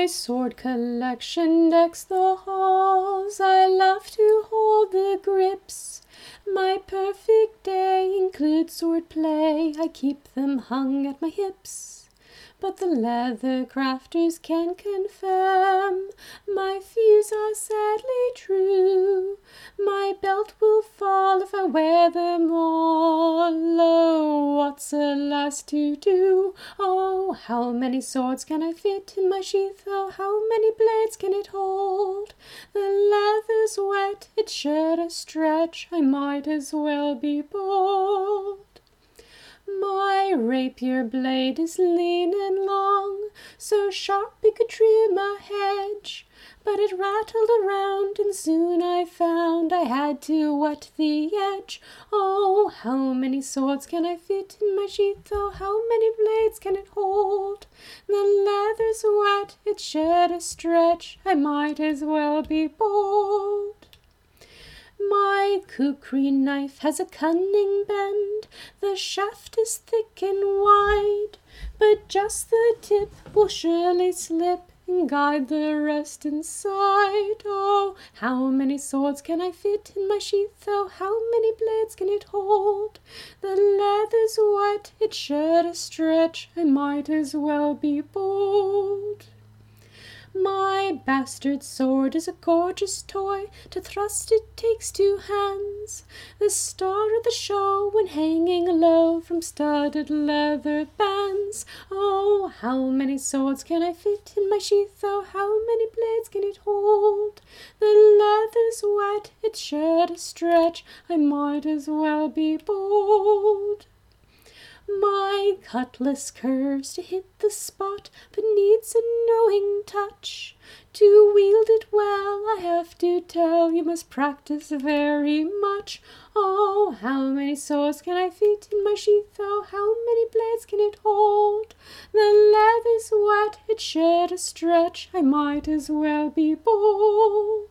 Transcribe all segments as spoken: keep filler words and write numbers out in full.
sword collection decks the halls. I love to hold the grips. My perfect day includes sword play. I keep them hung at my hips. But the leather crafters can confirm my views are sadly true. My belt will fall if I wear them all. Oh, what's a lass to do? Oh, how many swords can I fit in my sheath? Oh, how many blades can it hold? The leather's wet, it's sure to stretch. I might as well be bold. My rapier blade is lean and long, so sharp it could trim a hedge. But it rattled around, and soon I found I had to wet the edge. Oh, how many swords can I fit in my sheath? Oh, how many blades can it hold? The leather's wet, it's sure to stretch. I might as well be bold. My kukri knife has a cunning bend. The shaft is thick and wide, but just the tip will surely slip and guide the rest inside. Oh, how many swords can I fit in my sheath? Oh, how many blades can it hold? The leather's wet, it's sure to stretch. I might as well be bold. My bastard sword is a gorgeous toy. To thrust it takes two hands. The star of the show when hanging low from studded leather bands. Oh, how many swords can I fit in my sheath? Oh, how many blades can it hold? The leather's wet, it's sure to stretch. I might as well be bold. My cutlass curves to hit the spot, but needs a knowing touch. To wield it well, I have to tell, you must practice very much. Oh, how many swords can I fit in my sheath? Oh, how many blades can it hold? The leather's wet, it's sure to stretch. I might as well be bold.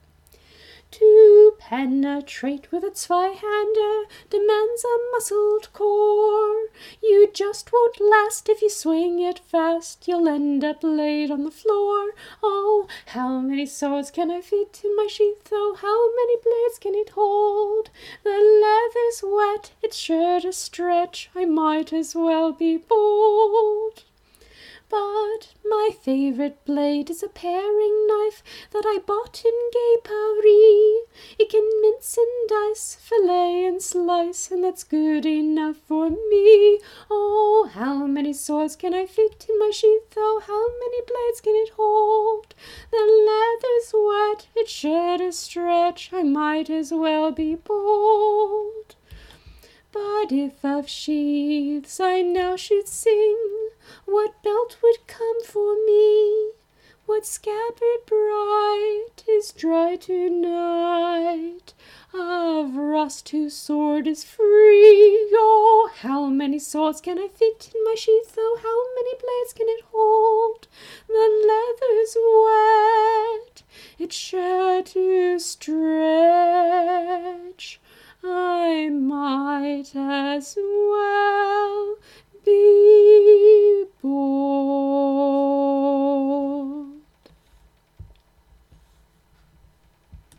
To penetrate with a Zweihander demands a muscled core. You just won't last if you swing it fast. You'll end up laid on the floor. Oh, how many swords can I fit in my sheath? Oh, how many blades can it hold? The leather's wet, it's sure to stretch. I might as well be bold. But my favourite blade is a paring knife that I bought in Gay Paris. It can mince and dice, fillet and slice, and that's good enough for me. Oh, how many swords can I fit in my sheath? Oh, how many blades can it hold? The leather's wet, it's sure to stretch. I might as well be bold. But if of sheaths I now should sing, what belt would come for me? What scabbard bright is dry tonight? Of rust whose sword is free. Oh, how many swords can I fit in my sheath? Oh, how many blades can it hold? The leather's wet, it's sure to stretch. I might as